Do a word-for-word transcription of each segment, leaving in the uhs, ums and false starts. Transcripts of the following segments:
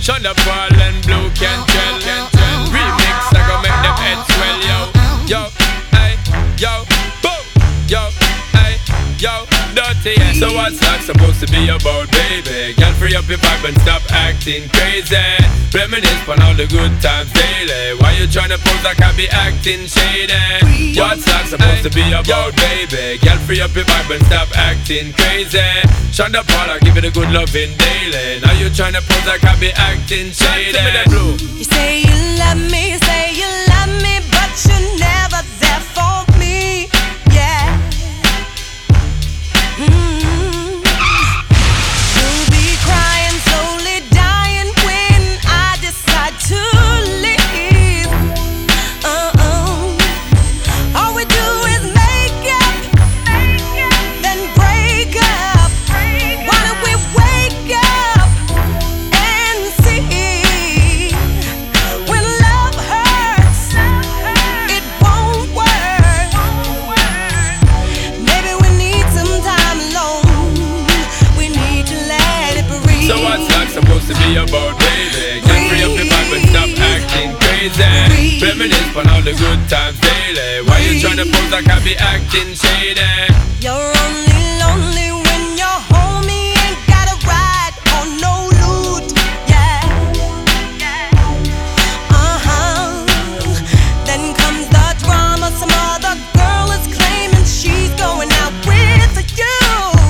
Shonda Paul and Blue Cantrell. Remix, I gon' make them heads swell, yo. Yo, hey, yo, boom, yo, hey, yo, dirty, yeah. So what's that supposed to be about, baby? Girl, free up your vibe and stop acting crazy. Reminisce on all the good times daily. Why you tryna pose like I be acting shady? What's that supposed to be about, baby? Girl, free up your vibe and stop acting crazy. Shonda Paul, I give it a good loving daily. Now you tryna pose like I be acting shady. You say you love me, you say you love me, but you're never there for me. Yeah. Mm-hmm. You'll be crying, slowly dying when I decide to leave. Uh-uh. All we do is make up, then break up. Why don't we wake up and see? When love hurts, it won't work. Maybe we need some time alone. We need to let it breathe. So what's that supposed to be about, baby? Get free up your vibe and stop acting crazy. Reminisce on all the good times daily. Why you tryna pose like I be acting shady? You're only lonely when your homie ain't got a ride or no loot. Yeah. Uh-huh. Then comes the drama. Some other girl is claiming she's going out with you.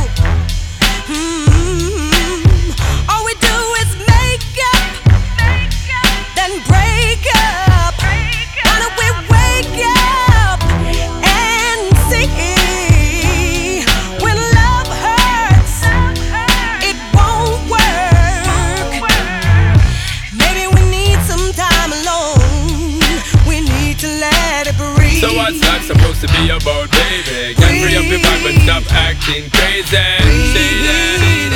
Hmm. All we do is make up, then break up. Why don't we wake up and see? When love hurts, it won't work. Maybe we need some time alone. We need to let it breathe. So what's that supposed to be about, baby? Get free up your vibe and stop acting crazy. Shady.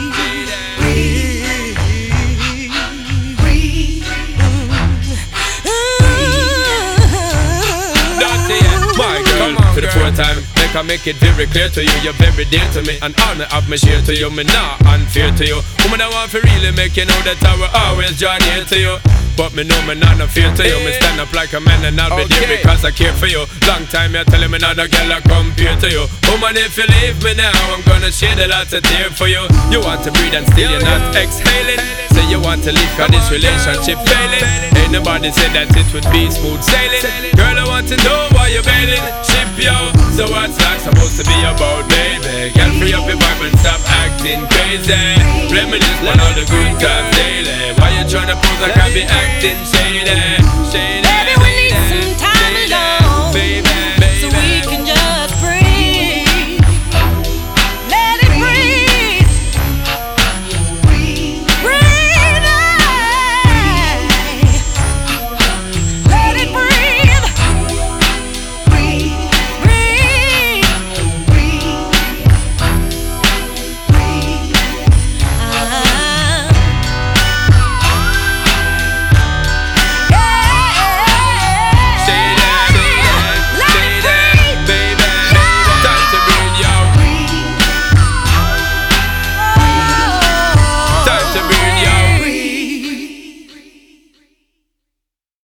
Dirty, yeah. My girl, for the fourth time, make I make it very clear to you, you're very dear to me, and all me have me share to you, me not unfair to you. Woman, I want to really make you know that I will always draw near to you. But me know me not no fear to you. Me stand up like a man and I'll be there because I care for you. Long time you're telling me not a girl I compare to you. Woman, if you leave me now, I'm gonna shed a lot of tears for you. You want to breathe and still you're not exhaling. Say you want to leave cause this relationship failing. Ain't nobody said that it would be smooth sailing. Girl, I want to know why you're bailing. Ship yo. So what's that supposed to be about, baby? Girl, free up your vibe and stop acting crazy. Reminisce on all the good times daily. Why you tryna pose like I be acting shady?